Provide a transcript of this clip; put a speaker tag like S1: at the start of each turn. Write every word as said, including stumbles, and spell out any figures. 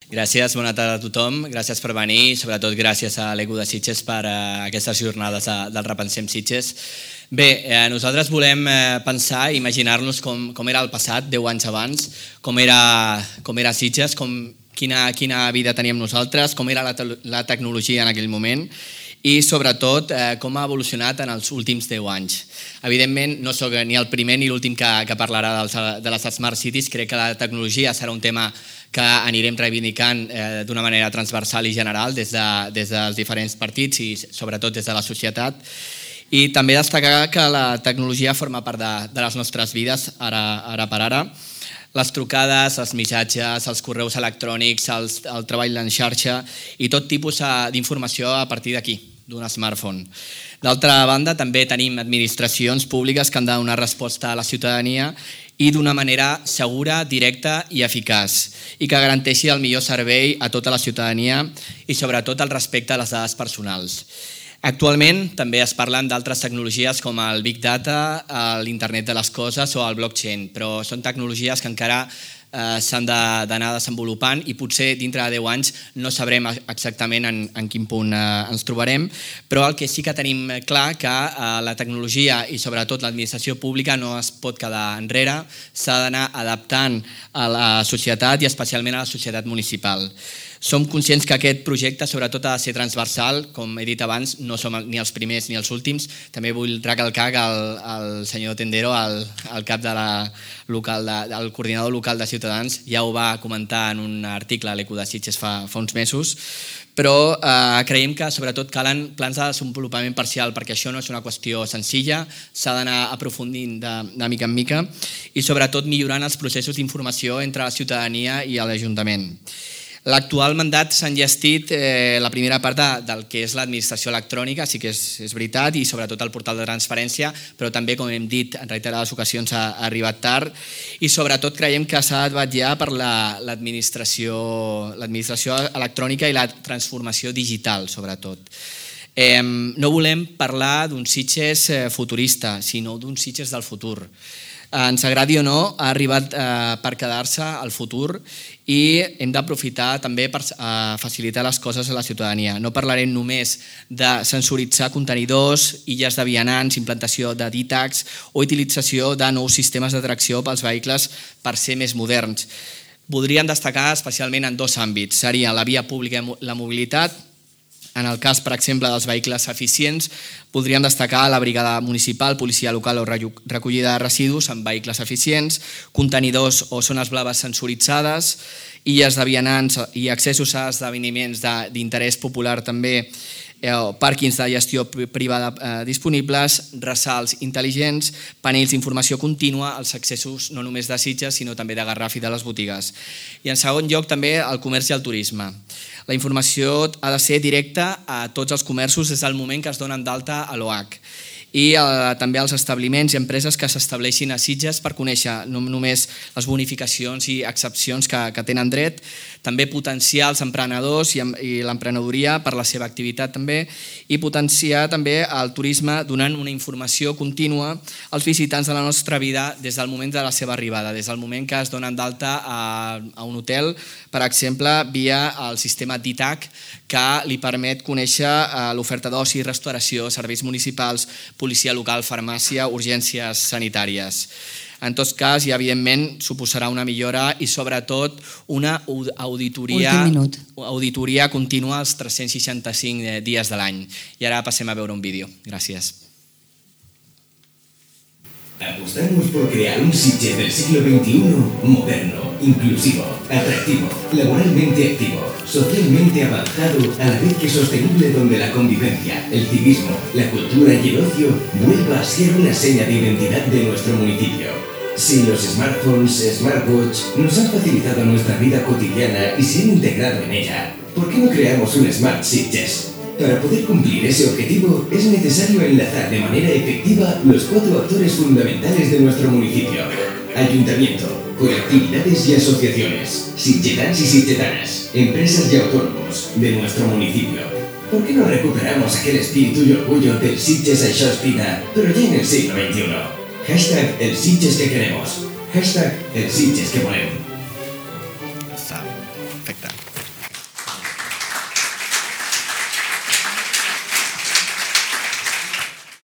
S1: Gràcies, bona tarda a tothom. Gràcies per venir i sobretot gràcies a l'Eco de Sitges per uh, aquestes jornades de, del Repensem Sitges. Bé, eh, nosaltres volem eh, pensar i imaginar-nos com, com era el passat, deu anys abans, com era, com era Sitges, com, quina, quina vida teníem nosaltres, com era la, te la tecnologia en aquell moment i sobretot eh, com ha evolucionat en els últims deu anys. Evidentment, no sóc ni el primer ni l'últim que, que parlarà dels, de les Smart Cities. Crec que la tecnologia serà un tema que anirem reivindicant eh, d'una manera transversal i general des, de, des dels diferents partits i sobretot des de la societat. I també destacar que la tecnologia forma part de, de les nostres vides ara, ara per ara. Les trucades, els missatges, els correus electrònics, els, el treball en xarxa i tot tipus d'informació a partir d'aquí, d'un smartphone. D'altra banda, també tenim administracions públiques que han de donar resposta a la ciutadania i d'una manera segura, directa i eficaç, i que garanteixi el millor servei a tota la ciutadania i sobretot el respecte a les dades personals. Actualment també es parlen d'altres tecnologies com el Big Data, l'Internet de les Coses o el blockchain, però són tecnologies que encara eh, s'han d'anar desenvolupant i potser dintre de deu anys no sabrem exactament en, en quin punt eh, ens trobarem, però el que sí que tenim clar que eh, la tecnologia i sobretot l'administració pública no es pot quedar enrere, s'ha d'anar adaptant a la societat i especialment a la societat municipal. Som conscients que aquest projecte sobretot ha de ser transversal, com he dit abans, no som ni els primers ni els últims. També vull recalcar que el, el senyor Tendero, el, el cap de la local, de, el coordinador local de Ciutadans, ja ho va comentar en un article a l'Eco de Sitges fa, fa uns mesos, però eh, creiem que sobretot calen plans de desenvolupament parcial perquè això no és una qüestió senzilla, s'ha d'anar aprofundint de, de mica en mica i sobretot millorant els processos d'informació entre la ciutadania i l'Ajuntament. L'actual mandat s'ha enllestit eh, la primera part de, del que és l'administració electrònica, sí que és, és veritat, i sobretot el portal de transparència, però també, com hem dit en reiterades ocasions, ha, ha arribat tard i sobretot creiem que s'ha de vetllar per l'administració la, l'administració electrònica i la transformació digital, sobretot. Eh, no volem parlar d'un Sitges futurista, sinó d'un Sitges del futur. Ens agradi o no, ha arribat eh, per quedar-se al futur i hem d'aprofitar també per eh, facilitar les coses a la ciutadania. No parlarem només de sensoritzar contenidors, illes de vianants, implantació de D-Tags o utilització de nous sistemes de tracció pels vehicles per ser més moderns. Voldríem destacar especialment en dos àmbits. Seria la via pública i la mobilitat. En el cas, per exemple, dels vehicles eficients, podríem destacar la brigada municipal, policia local o recollida de residus amb vehicles eficients, contenidors o zones blaves sensoritzades, illes de vianants i accessos a esdeveniments d'interès popular també, pàrquings de gestió privada disponibles, ressalts intel·ligents, panells d'informació contínua, els accessos no només de Sitges, sinó també de Garraf i de les botigues. I en segon lloc també el comerç i el turisme. La informació ha de ser directa a tots els comerços des del moment que es donen d'alta a l'O H i eh, també als establiments i empreses que s'estableixin a Sitges per conèixer no només les bonificacions i excepcions que, que tenen dret, també potenciar els emprenedors i, i l'emprenedoria per la seva activitat també i potenciar també el turisme donant una informació contínua als visitants de la nostra vida des del moment de la seva arribada, des del moment que es donen d'alta a, a un hotel, per exemple, via el sistema D-Tag que li permet conèixer l'oferta d'oci, restauració, serveis municipals, policia local, farmàcia, urgències sanitàries. En tot cas, i evidentment, suposarà una millora i sobretot una auditoria, auditoria contínua als tres-cents seixanta-cinc dies de l'any. I ara passem a veure un vídeo. Gràcies.
S2: Apostamos por crear un Sitges del siglo veintiuno moderno, inclusivo, atractivo, laboralmente activo, socialmente avanzado, a la vez que sostenible, donde la convivencia, el civismo, la cultura y el ocio vuelva a ser una seña de identidad de nuestro municipio. Si los smartphones, smartwatch nos han facilitado nuestra vida cotidiana y se han integrado en ella, ¿por qué no creamos un Smart Sitges? Para poder cumplir ese objetivo es necesario enlazar de manera efectiva los cuatro actores fundamentales de nuestro municipio: ayuntamiento, colectividades y asociaciones, sitgetans y sitgetanas, empresas y autónomos de nuestro municipio. ¿Por qué no recuperamos aquel espíritu y orgullo del Sitges això aspira, pero ya en el siglo veintiuno? Hashtag el Sitges que queremos. Hashtag el Sitges que volem.